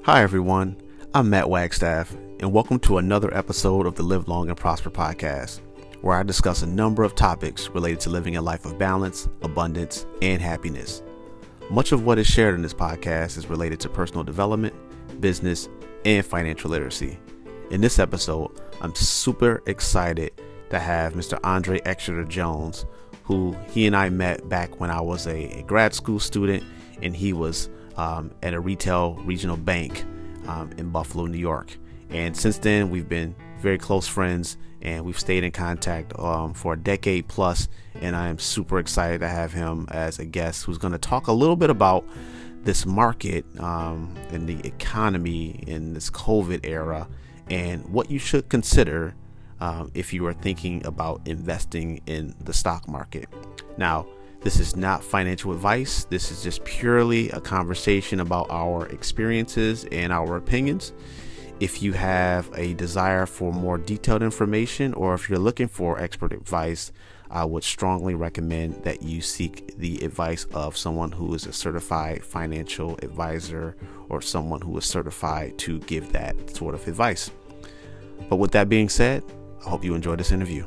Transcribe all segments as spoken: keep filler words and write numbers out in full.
Hi everyone, I'm Matt Wagstaff, and welcome to another episode of the Live Long and Prosper podcast, where I discuss a number of topics related to living a life of balance, abundance, and happiness. Much of what is shared in this podcast is related to personal development, business, and financial literacy. In this episode, I'm super excited to have Mister Andre Exeter Jones, who he and I met back when I was a, a grad school student, and he was um, at a retail regional bank um, in Buffalo, New York. And since then, we've been very close friends, and we've stayed in contact um, for a decade plus. And I am super excited to have him as a guest who's going to talk a little bit about this market um, and the economy in this COVID era and what you should consider um, if you are thinking about investing in the stock market. Now, this is not financial advice. This is just purely a conversation about our experiences and our opinions. If you have a desire for more detailed information, or if you're looking for expert advice, I would strongly recommend that you seek the advice of someone who is a certified financial advisor or someone who is certified to give that sort of advice. But with that being said, I hope you enjoy this interview.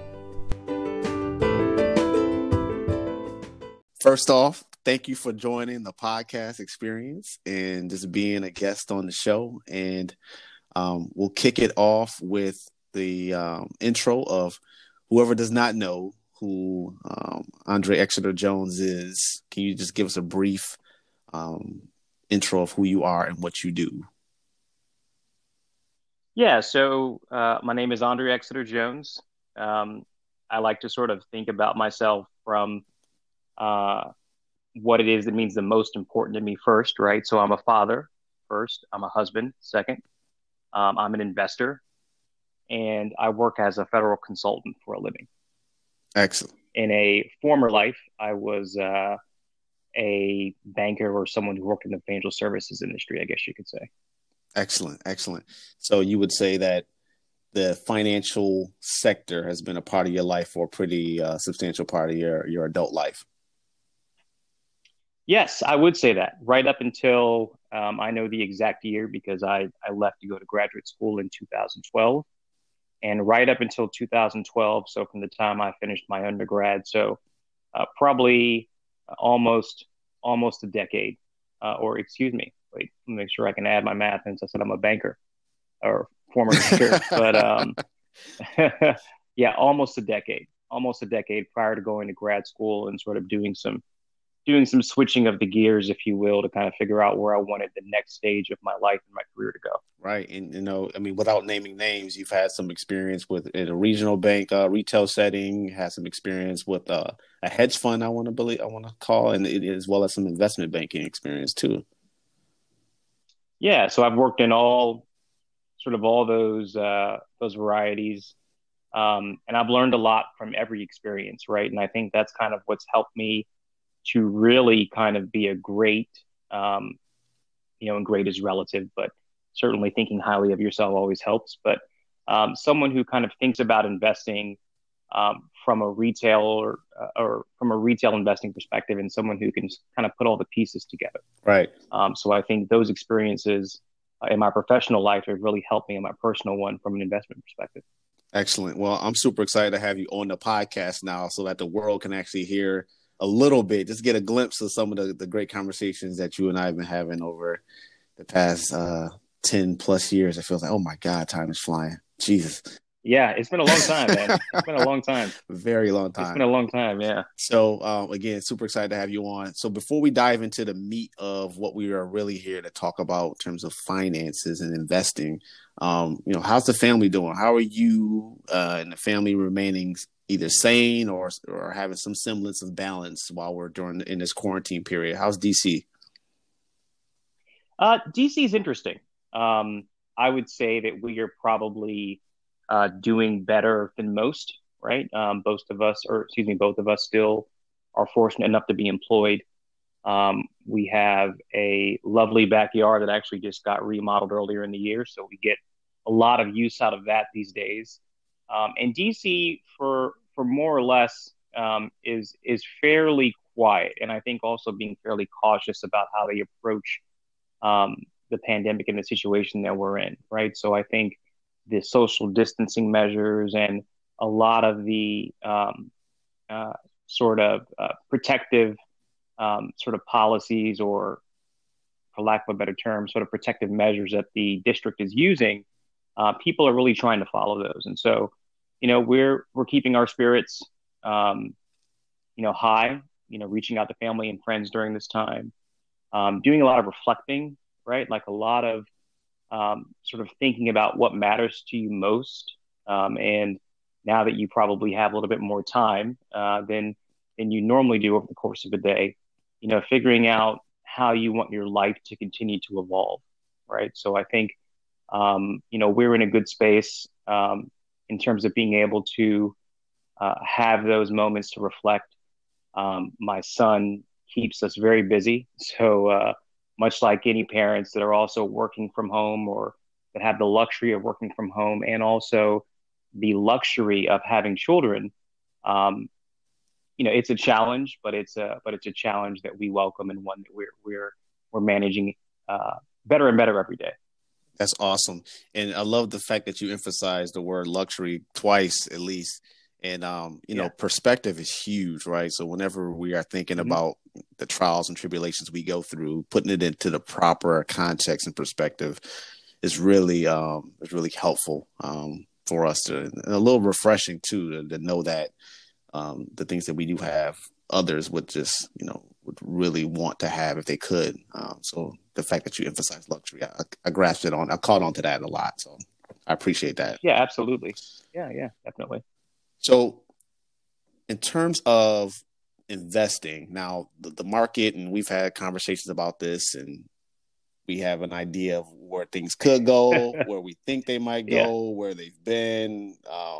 First off, thank you for joining the podcast experience and just being a guest on the show. And um, we'll kick it off with the um, intro of whoever does not know who um, Andre Exeter Jones is. Can you just give us a brief um, intro of who you are and what you do? Yeah, so uh, my name is Andre Exeter Jones. Um, I like to sort of think about myself from uh, what it is that means the most important to me first, right? So I'm a father first, I'm a husband second, um, I'm an investor, and I work as a federal consultant for a living. Excellent. In a former life, I was uh, a banker or someone who worked in the financial services industry, I guess you could say. Excellent, excellent. So you would say that the financial sector has been a part of your life for a pretty uh, substantial part of your, your adult life. Yes, I would say that. Right up until um, I know the exact year because I, I left to go to graduate school in two thousand twelve. And right up until two thousand twelve, so from the time I finished my undergrad, so uh, probably almost almost a decade, uh, or excuse me, wait, let me make sure I can add my math since I said I'm a banker or former banker. But um, yeah, almost a decade, almost a decade prior to going to grad school and sort of doing some doing some switching of the gears, if you will, to kind of figure out where I wanted the next stage of my life and my career to go. Right. And, you know, I mean, without naming names, you've had some experience with in a regional bank, uh, retail setting, had some experience with uh, a hedge fund, I want to believe, I want to call, and it, as well as some investment banking experience too. Yeah. So I've worked in all sort of all those, uh, those varieties. Um, and I've learned a lot from every experience. Right. And I think that's kind of what's helped me to really kind of be a great, um, you know, and great is relative, but certainly thinking highly of yourself always helps. But um, someone who kind of thinks about investing um, from a retail or, uh, or from a retail investing perspective, and someone who can kind of put all the pieces together. Right. Um, so I think those experiences uh, in my professional life have really helped me in my personal one from an investment perspective. Excellent. Well, I'm super excited to have you on the podcast now so that the world can actually hear a little bit, just get a glimpse of some of the, the great conversations that you and I have been having over the past uh, ten plus years. It feels like, oh my God, time is flying. Jesus. Yeah, it's been a long time, man. It's been a long time. Very long time. It's been a long time, yeah. So um, again, super excited to have you on. So before we dive into the meat of what we are really here to talk about in terms of finances and investing, um, you know, how's the family doing? How are you uh, and the family remaining either sane or or having some semblance of balance while we're during in this quarantine period? How's D C? Uh, D C is interesting. Um, I would say that we are probably uh, doing better than most, right? Um, both of us, or excuse me, both of us still are fortunate enough to be employed. Um, we have a lovely backyard that actually just got remodeled earlier in the year, so we get a lot of use out of that these days. Um, and D C, for for more or less, um, is is fairly quiet, and I think also being fairly cautious about how they approach um, the pandemic and the situation that we're in, right? So I think the social distancing measures and a lot of the um, uh, sort of uh, protective um, sort of policies, or for lack of a better term, sort of protective measures that the district is using, uh, people are really trying to follow those. And so, you know, we're we're keeping our spirits, um, you know, high. You know, reaching out to family and friends during this time, um, doing a lot of reflecting, right? Like a lot of um, sort of thinking about what matters to you most. Um, and now that you probably have a little bit more time uh, than than you normally do over the course of a day, you know, figuring out how you want your life to continue to evolve, right? So I think, um, you know, we're in a good space um, in terms of being able to uh, have those moments to reflect. Um, my son keeps us very busy. So uh, much like any parents that are also working from home, or that have the luxury of working from home, and also the luxury of having children, um, you know, it's a challenge, but it's a but it's a challenge that we welcome, and one that we're we're we're managing uh, better and better every day. That's awesome. And I love the fact that you emphasize the word luxury twice at least. And, um, you yeah. know, perspective is huge, right? So whenever we are thinking mm-hmm. about the trials and tribulations we go through, putting it into the proper context and perspective is really, um, is really helpful um, for us to, and a little refreshing too, to, to know that um, the things that we do have, others would just, you know, would really want to have if they could. Um, so the fact that you emphasize luxury, I, I grasped it on, I caught on to that a lot. So I appreciate that. Yeah, absolutely. Yeah, yeah, definitely. So in terms of investing, now the, the market, and we've had conversations about this, and we have an idea of where things could go, where we think they might go, yeah. where they've been. Um,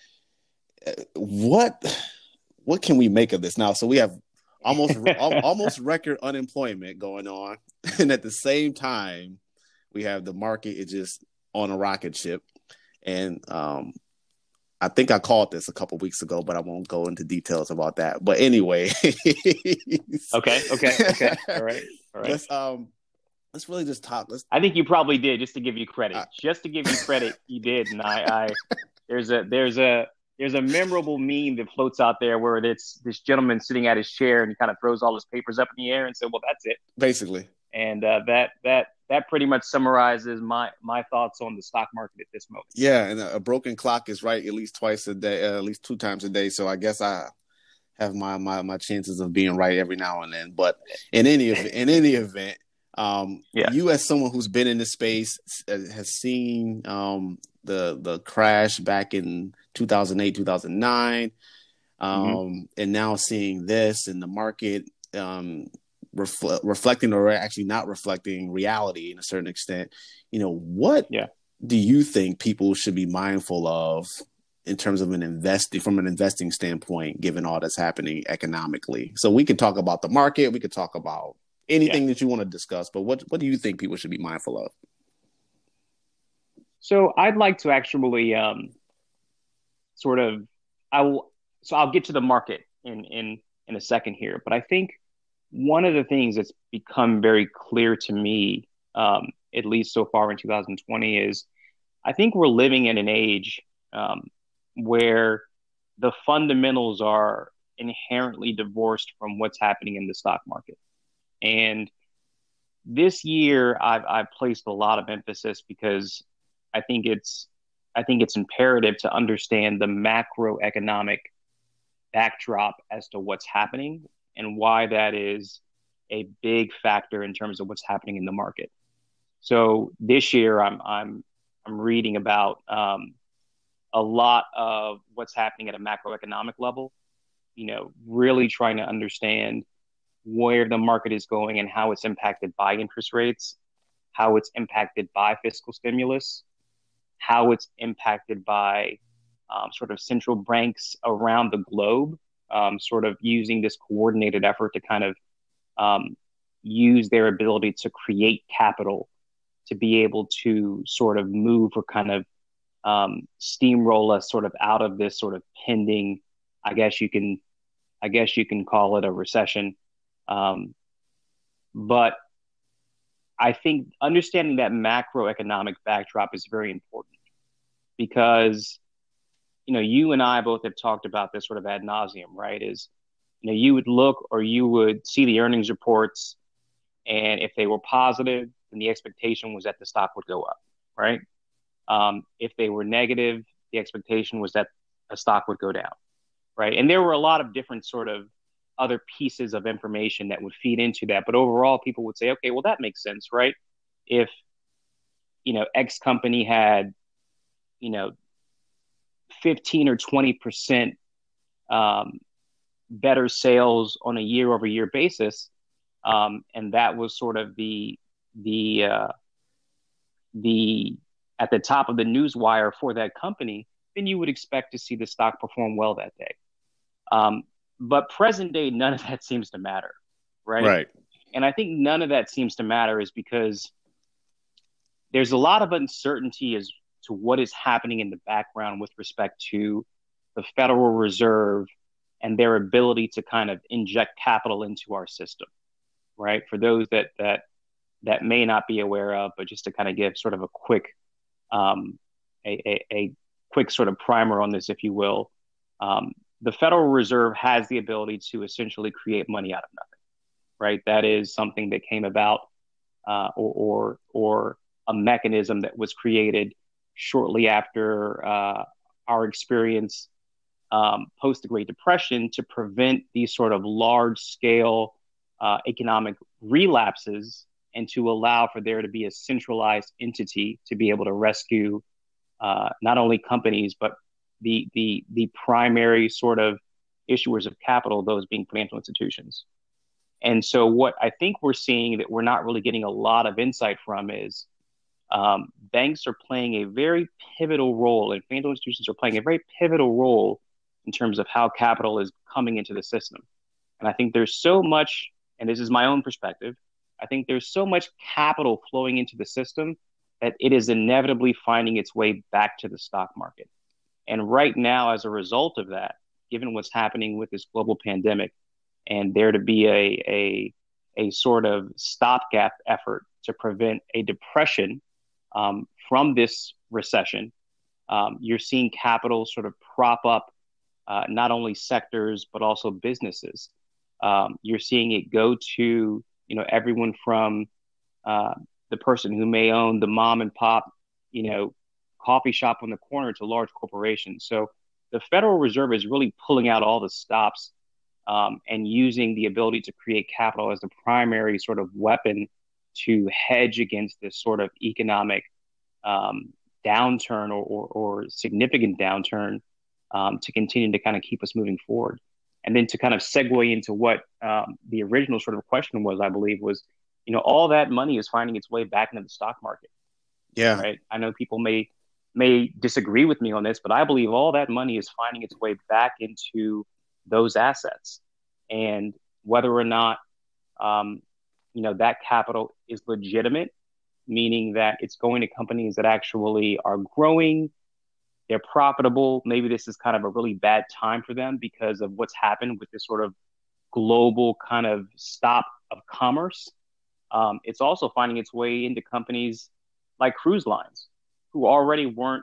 what what can we make of this now? So we have almost almost record unemployment going on, and at the same time, we have the market is just on a rocket ship, and um, I think I called this a couple weeks ago, but I won't go into details about that. But anyway. okay. Okay. Okay. All right. All right. Let's, um, let's really just talk. Let's... I think you probably did, just to give you credit, uh, just to give you credit. You did. And I, I, there's a, there's a, there's a memorable meme that floats out there where it's this gentleman sitting at his chair and he kind of throws all his papers up in the air and said, well, that's it. Basically. And uh, that, that, that pretty much summarizes my, my thoughts on the stock market at this moment. Yeah, and a broken clock is right at least twice a day, uh, at least two times a day. So I guess I have my my my chances of being right every now and then. But in any in any event, um, yeah. you as someone who's been in this space has seen um, the the crash back in two thousand eight, two thousand nine, um, mm-hmm. and now seeing this in the market. Um, Refle- reflecting or actually not reflecting reality in a certain extent, you know, what yeah. do you think people should be mindful of in terms of an investing from an investing standpoint, given all that's happening economically? So we could talk about the market, we could talk about anything yeah. that you want to discuss, but what, what do you think people should be mindful of? So I'd like to actually um, sort of, I will, so I'll get to the market in, in, in a second here, but I think one of the things that's become very clear to me, um, at least so far in two thousand twenty, is I think we're living in an age um, where the fundamentals are inherently divorced from what's happening in the stock market. And this year, I've, I've placed a lot of emphasis because I think it's I think it's imperative to understand the macroeconomic backdrop as to what's happening and why that is a big factor in terms of what's happening in the market. So this year, I'm I'm I'm reading about um, a lot of what's happening at a macroeconomic level. You know, really trying to understand where the market is going and how it's impacted by interest rates, how it's impacted by fiscal stimulus, how it's impacted by um, sort of central banks around the globe. Um, sort of using this coordinated effort to kind of um, use their ability to create capital to be able to sort of move or kind of um, steamroll us sort of out of this sort of pending, I guess you can, I guess you can call it a recession. Um, but I think understanding that macroeconomic backdrop is very important because, you know, you and I both have talked about this sort of ad nauseum, right? Is, you know, you would look or you would see the earnings reports, and if they were positive, then the expectation was that the stock would go up, right? Um, if they were negative, the expectation was that a stock would go down, right? And there were a lot of different sort of other pieces of information that would feed into that. But overall, people would say, okay, well, that makes sense, right? If, you know, X company had, you know, fifteen or twenty percent um, better sales on a year over year basis, um, and that was sort of the, the, uh, the, at the top of the news wire for that company, then you would expect to see the stock perform well that day. Um, but present day, none of that seems to matter, right? Right. And I think none of that seems to matter is because there's a lot of uncertainty as to what is happening in the background with respect to the Federal Reserve and their ability to kind of inject capital into our system, right? For those that that that may not be aware of, but just to kind of give sort of a quick um, a, a, a quick sort of primer on this, if you will. Um, the Federal Reserve has the ability to essentially create money out of nothing, right? That is something that came about uh, or, or or a mechanism that was created shortly after uh, our experience um, post the Great Depression to prevent these sort of large-scale uh, economic relapses and to allow for there to be a centralized entity to be able to rescue uh, not only companies, but the the the primary sort of issuers of capital, those being financial institutions. And so what I think we're seeing that we're not really getting a lot of insight from is um, banks are playing a very pivotal role, and financial institutions are playing a very pivotal role in terms of how capital is coming into the system. And I think there's so much, and this is my own perspective, I think there's so much capital flowing into the system that it is inevitably finding its way back to the stock market. And right now, as a result of that, given what's happening with this global pandemic, and there to be a a, a sort of stopgap effort to prevent a depression um, from this recession, um, you're seeing capital sort of prop up uh, not only sectors, but also businesses. Um, you're seeing it go to, you know, everyone from uh, the person who may own the mom and pop, you know, coffee shop on the corner to large corporations. So the Federal Reserve is really pulling out all the stops um, and using the ability to create capital as the primary sort of weapon to hedge against this sort of economic um, downturn or, or, or significant downturn um, to continue to kind of keep us moving forward. And then to kind of segue into what um, the original sort of question was, I believe, was, you know, all that money is finding its way back into the stock market. Yeah. Right. I know people may may disagree with me on this, but I believe all that money is finding its way back into those assets. And whether or not, um, you know, that capital is legitimate, meaning that it's going to companies that actually are growing, they're profitable. Maybe this is kind of a really bad time for them because of what's happened with this sort of global kind of stop of commerce. Um, it's also finding its way into companies like cruise lines, who already weren't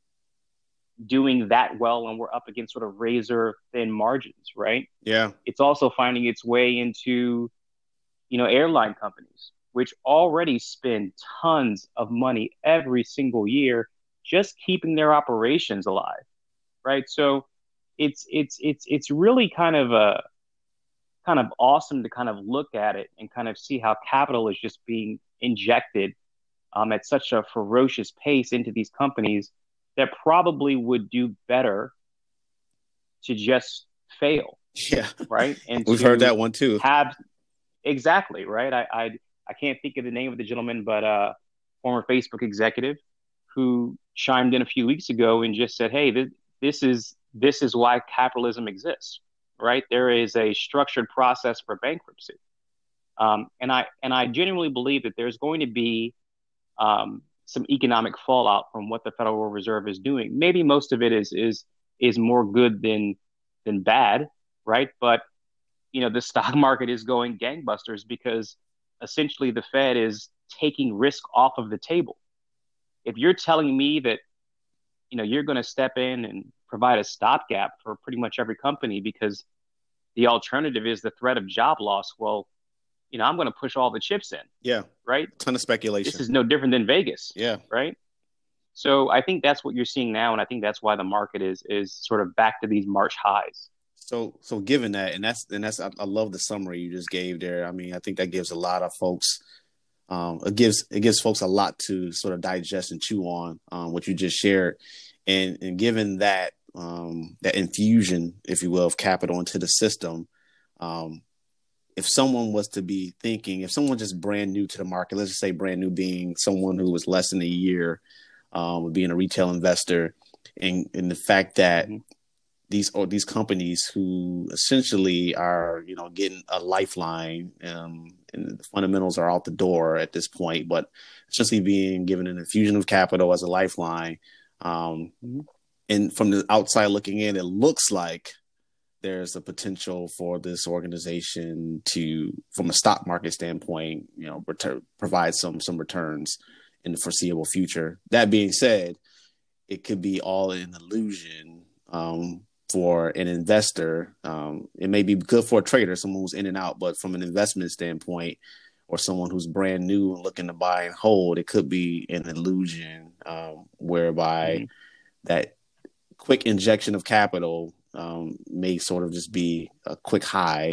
doing that well and were up against sort of razor thin margins, right? Yeah. It's also finding its way into, you know, airline companies, which already spend tons of money every single year just keeping their operations alive, right? So it's it's it's it's really kind of a kind of awesome to kind of look at it and kind of see how capital is just being injected um, at such a ferocious pace into these companies that probably would do better to just fail. Yeah. Right. And we've heard that one too. Have exactly right. I, I I can't think of the name of the gentleman, but uh, former Facebook executive who chimed in a few weeks ago and just said, "Hey, this, this is this is why capitalism exists." Right. There is a structured process for bankruptcy. Um, and I and I genuinely believe that there's going to be um, some economic fallout from what the Federal Reserve is doing. Maybe most of it is is is more good than than bad, right? But you know, the stock market is going gangbusters because essentially the Fed is taking risk off of the table. If you're telling me that, you know, you're going to step in and provide a stopgap for pretty much every company because the alternative is the threat of job loss, well, you know, I'm going to push all the chips in. Yeah. Right. Ton of speculation. This is no different than Vegas. Yeah. Right. So I think that's what you're seeing now. And I think that's why the market is is sort of back to these March highs. So, so given that, and that's, and that's, I, I love the summary you just gave there. I mean, I think that gives a lot of folks, um, it gives, it gives folks a lot to sort of digest and chew on, um, what you just shared. And, and given that, um, that infusion, if you will, of capital into the system, um, if someone was to be thinking, if someone just brand new to the market, let's just say brand new being someone who was less than a year, um, being a retail investor, and, and the fact that mm-hmm. these or these companies who essentially are, you know, getting a lifeline, um, and the fundamentals are out the door at this point, but essentially being given an infusion of capital as a lifeline. Um, mm-hmm. And from the outside looking in, it looks like there's a potential for this organization to, from a stock market standpoint, you know, return, provide some some returns in the foreseeable future. That being said, it could be all an illusion um, for an investor. Um, it may be good for a trader, someone who's in and out, but from an investment standpoint, or someone who's brand new and looking to buy and hold, it could be an illusion um, whereby mm-hmm. that quick injection of capital um, may sort of just be a quick high.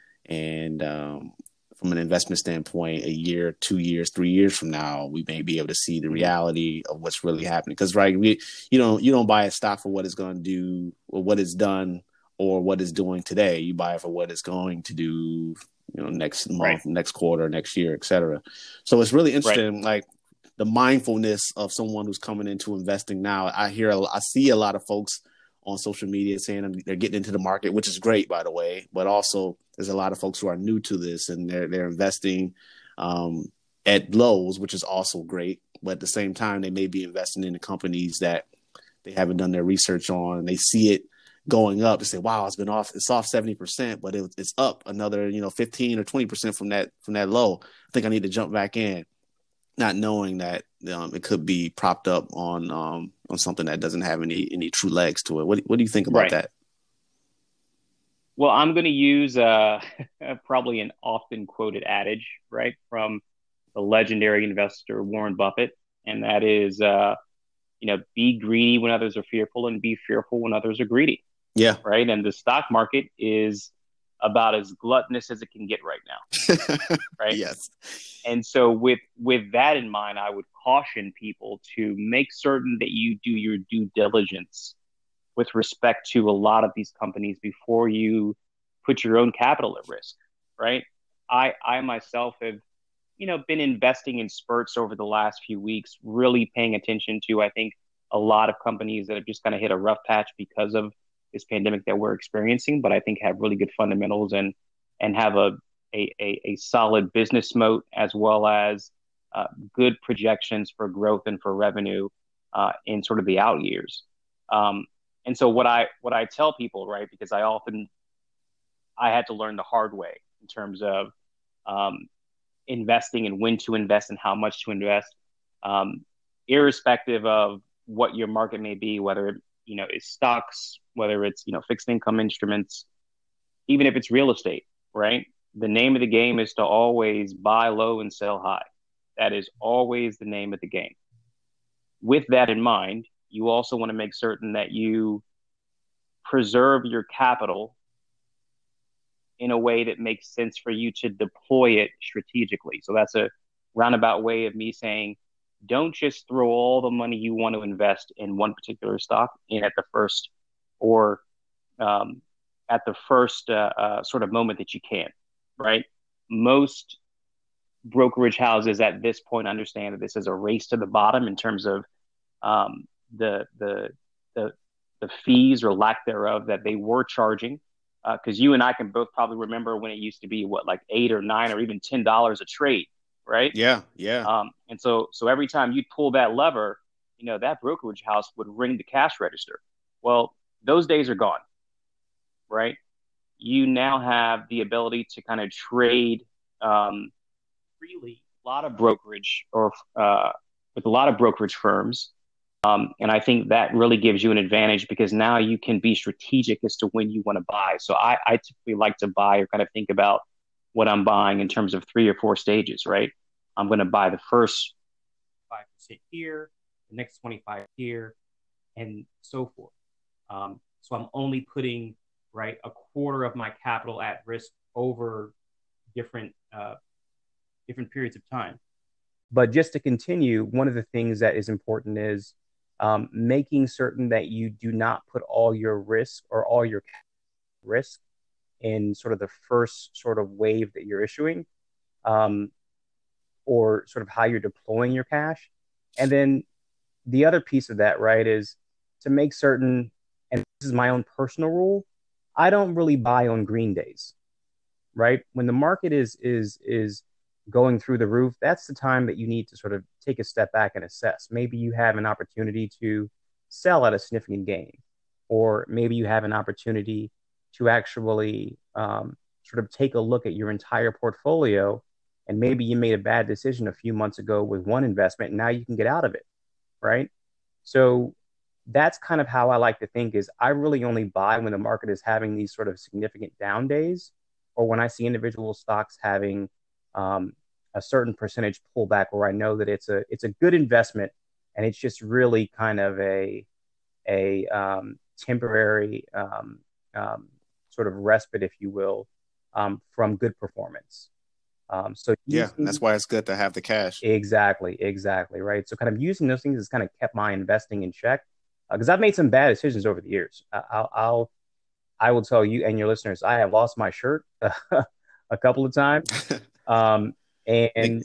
And um, from an investment standpoint, a year, two years, three years from now, we may be able to see the reality of what's really happening. Because, right, we, you know, you don't buy a stock for what it's going to do or what it's done or what it's doing today. You buy it for what it's going to do, you know, next month, right. next quarter, next year, et cetera. So it's really interesting, right. like the mindfulness of someone who's coming into investing now. I hear, I see a lot of folks on social media saying they're getting into the market, which is great, by the way. But also, there's a lot of folks who are new to this and they're they're investing um, at lows, which is also great. But at the same time, they may be investing in the companies that they haven't done their research on. They see it going up. They say, "Wow, it's been off. It's off seventy percent, but it, it's up another, you know, fifteen or twenty percent from that from that low. I think I need to jump back in." Not knowing that um, it could be propped up on um, on something that doesn't have any any true legs to it. What what do you think about right. that? Well, I'm going to use uh, probably an often quoted adage, right, from the legendary investor Warren Buffett, and that is, uh, you know, be greedy when others are fearful, and be fearful when others are greedy. Yeah. Right. And the stock market is about as gluttonous as it can get right now. Right. Yes. And so with, with that in mind, I would caution people to make certain that you do your due diligence with respect to a lot of these companies before you put your own capital at risk. Right. I, I myself have, you know, been investing in spurts over the last few weeks, really paying attention to, I think, a lot of companies that have just kind of hit a rough patch because of this pandemic that we're experiencing, but I think have really good fundamentals and and have a a, a, a solid business moat, as well as uh, good projections for growth and for revenue uh, in sort of the out years. Um, and so what I what I tell people, right, because I often I had to learn the hard way in terms of um, investing and when to invest and how much to invest, um, irrespective of what your market may be, whether it, you know, it's stocks, whether it's, you know, fixed income instruments, even if it's real estate, right? The name of the game is to always buy low and sell high. That is always the name of the game. With that in mind, you also want to make certain that you preserve your capital in a way that makes sense for you to deploy it strategically. So that's a roundabout way of me saying, don't just throw all the money you want to invest in one particular stock in at the first or um, at the first uh, uh, sort of moment that you can, right? Most brokerage houses at this point understand that this is a race to the bottom in terms of um, the, the the the fees or lack thereof that they were charging. Because uh, you and I can both probably remember when it used to be what, like eight or nine or even ten dollars a trade. Right. Yeah. Yeah. Um, and so, so every time you'd pull that lever, you know, that brokerage house would ring the cash register. Well, those days are gone. Right. You now have the ability to kind of trade um, freely a lot of brokerage or uh, with a lot of brokerage firms. Um, and I think that really gives you an advantage because now you can be strategic as to when you want to buy. So I, I typically like to buy or kind of think about what I'm buying in terms of three or four stages, right? I'm going to buy the first five percent here, the next twenty-five here, and so forth. Um, so I'm only putting, right, a quarter of my capital at risk over different uh, different periods of time. But just to continue, one of the things that is important is um, making certain that you do not put all your risk or all your risk in sort of the first sort of wave that you're issuing, um, or sort of how you're deploying your cash. And then the other piece of that, right, is to make certain, and this is my own personal rule, I don't really buy on green days, right? When the market is is is going through the roof, that's the time that you need to sort of take a step back and assess. Maybe you have an opportunity to sell at a significant gain, or maybe you have an opportunity to actually um, sort of take a look at your entire portfolio, and maybe you made a bad decision a few months ago with one investment, and now you can get out of it, right? So that's kind of how I like to think is I really only buy when the market is having these sort of significant down days, or when I see individual stocks having um, a certain percentage pullback where I know that it's a it's a good investment and it's just really kind of a a um, temporary um, um, sort of respite, if you will, um, from good performance. Um, so yeah, using, that's why it's good to have the cash. Exactly, exactly, right. So kind of using those things has kind of kept my investing in check because uh, I've made some bad decisions over the years. I, I'll, I'll I will tell you and your listeners, I have lost my shirt a couple of times. Um, and,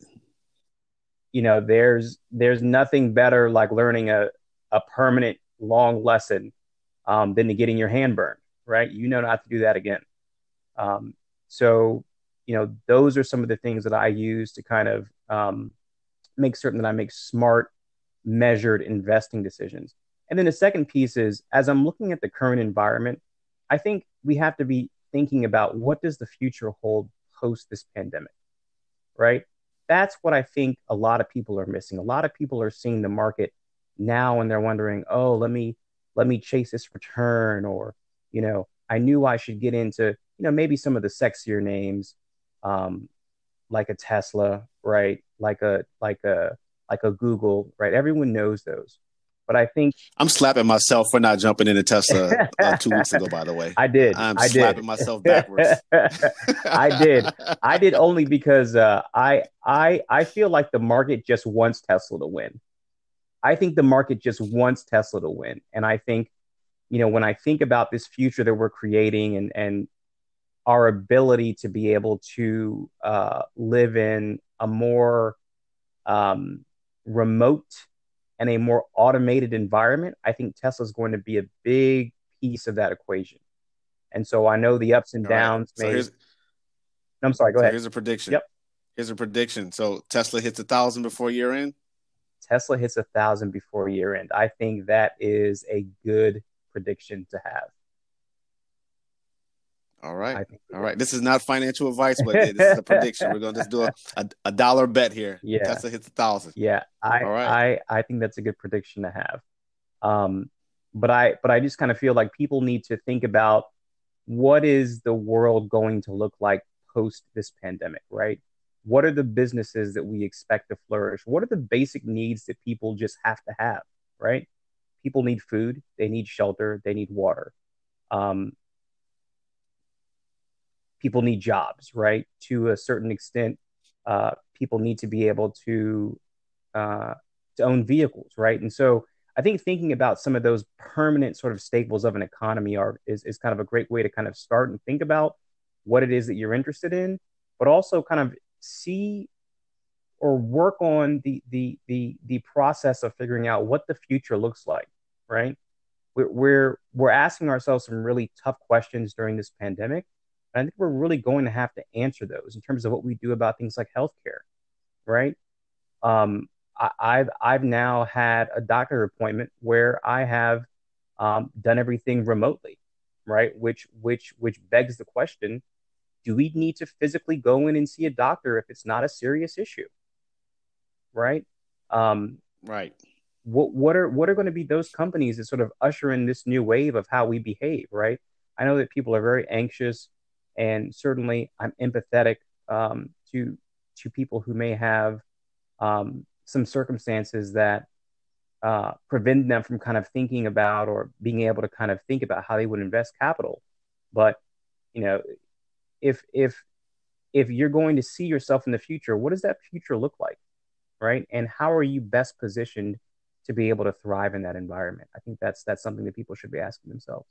you know, there's, there's nothing better like learning a, a permanent long lesson um, than to getting your hand burned, right? You know not to do that again. Um, so, you know, those are some of the things that I use to kind of um, make certain that I make smart, measured investing decisions. And then the second piece is, as I'm looking at the current environment, I think we have to be thinking about what does the future hold post this pandemic, right? That's what I think a lot of people are missing. A lot of people are seeing the market now and they're wondering, oh, let me let me chase this return, or, you know, I knew I should get into, you know, maybe some of the sexier names, um, like a Tesla, right? Like a like a like a Google, right? Everyone knows those. But I think I'm slapping myself for not jumping into Tesla uh, two weeks ago, by the way. I did. I'm I slapping did. myself backwards. I did. I did only because uh, I I I feel like the market just wants Tesla to win. I think the market just wants Tesla to win. And I think, you know, when I think about this future that we're creating and and our ability to be able to uh, live in a more um, remote and a more automated environment, I think Tesla is going to be a big piece of that equation. And so I know the ups and downs. Right. So may... here's, I'm sorry, go so ahead. Here's a prediction. Yep. Here's a prediction. So Tesla hits a thousand before year end? Tesla hits a thousand before year end. I think that is a good prediction to have. All right. All right. This is not financial advice, but this is a prediction. We're going to just do a, a, a dollar bet here. Yeah. Tesla hits a thousand. Yeah. I, All right. I, I think that's a good prediction to have. Um, but I, but I just kind of feel like people need to think about what is the world going to look like post this pandemic, right? What are the businesses that we expect to flourish? What are the basic needs that people just have to have, right? People need food. They need shelter. They need water. Um, people need jobs, right? To a certain extent, uh, people need to be able to uh, to own vehicles, right? And so I think thinking about some of those permanent sort of staples of an economy are is, is kind of a great way to kind of start and think about what it is that you're interested in, but also kind of see or work on the the the the process of figuring out what the future looks like, right? We're we're, we're asking ourselves some really tough questions during this pandemic. I think we're really going to have to answer those in terms of what we do about things like healthcare, right? Um, I, I've I've now had a doctor appointment where I have um, done everything remotely, right? Which which which begs the question: do we need to physically go in and see a doctor if it's not a serious issue, right? Um, Right. what what are what are going to be those companies that sort of usher in this new wave of how we behave, right? I know that people are very anxious, and certainly I'm empathetic um, to to people who may have um, some circumstances that uh, prevent them from kind of thinking about or being able to kind of think about how they would invest capital. But you know, if if if you're going to see yourself in the future, what does that future look like, right? And how are you best positioned to be able to thrive in that environment? I think that's that's something that people should be asking themselves.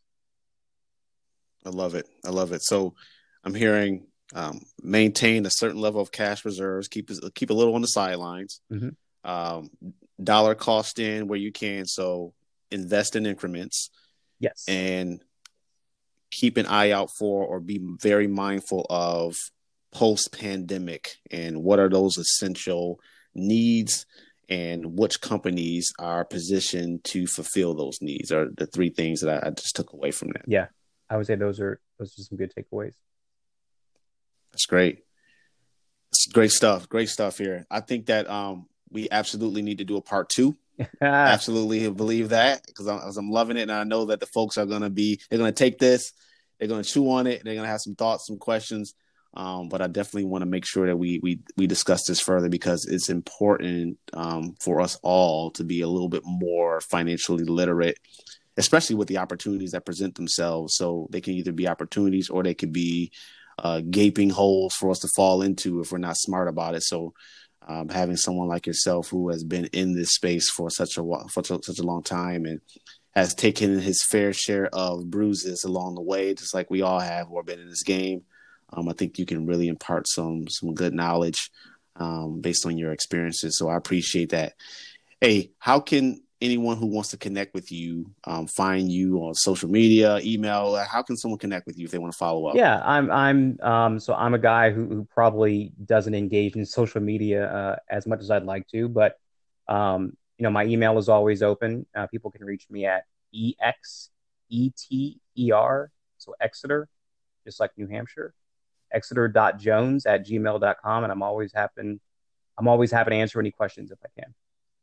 I love it. I love it. So I'm hearing um, maintain a certain level of cash reserves, keep keep a little on the sidelines, Mm-hmm. um, dollar cost in where you can. So invest in increments. Yes. And keep an eye out for or be very mindful of post pandemic and what are those essential needs and which companies are positioned to fulfill those needs are the three things that I, I just took away from that. Yeah, I would say those are those are some good takeaways. That's great. It's great stuff. Great stuff here. I think that um, we absolutely need to do a part two. Absolutely believe that because I'm, I'm loving it. And I know that the folks are going to be, they're going to take this, they're going to chew on it. They're going to have some thoughts, some questions. Um, but I definitely want to make sure that we, we, we discuss this further because it's important um, for us all to be a little bit more financially literate, especially with the opportunities that present themselves. So they can either be opportunities or they could be uh, gaping holes for us to fall into if we're not smart about it. So um, having someone like yourself who has been in this space for such a for such a long time and has taken his fair share of bruises along the way, just like we all have who have been in this game, um, I think you can really impart some some good knowledge um, based on your experiences. So I appreciate that. Hey, how can anyone who wants to connect with you um, find you on social media, email? How can someone connect with you if they want to follow up? Yeah, I'm I'm um so I'm a guy who, who probably doesn't engage in social media uh, as much as I'd like to, but um you know my email is always open. Uh, people can reach me at E X E T E R, so Exeter, just like New Hampshire, exeter.jones at gmail dot com, and I'm always happy I'm always happy to answer any questions if I can.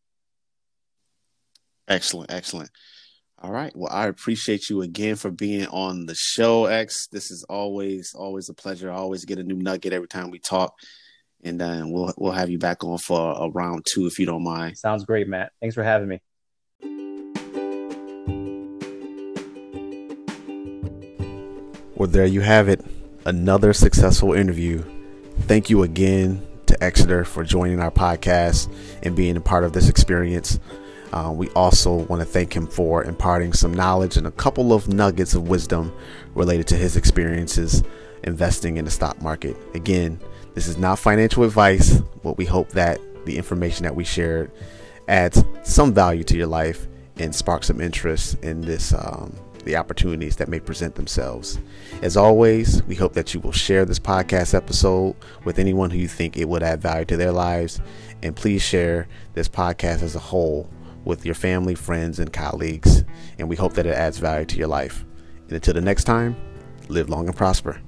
Excellent, excellent. All right. Well, I appreciate you again for being on the show, X. This is always, always a pleasure. I always get a new nugget every time we talk. And then uh, we'll we'll have you back on for a round two if you don't mind. Sounds great, Matt. Thanks for having me. Well, there you have it. Another successful interview. Thank you again to Exeter for joining our podcast and being a part of this experience. Uh, we also want to thank him for imparting some knowledge and a couple of nuggets of wisdom related to his experiences investing in the stock market. Again, this is not financial advice, but we hope that the information that we shared adds some value to your life and sparks some interest in this, um, the opportunities that may present themselves. As always, we hope that you will share this podcast episode with anyone who you think it would add value to their lives. And please share this podcast as a whole with your family, friends, and colleagues. And we hope that it adds value to your life. And until the next time, live long and prosper.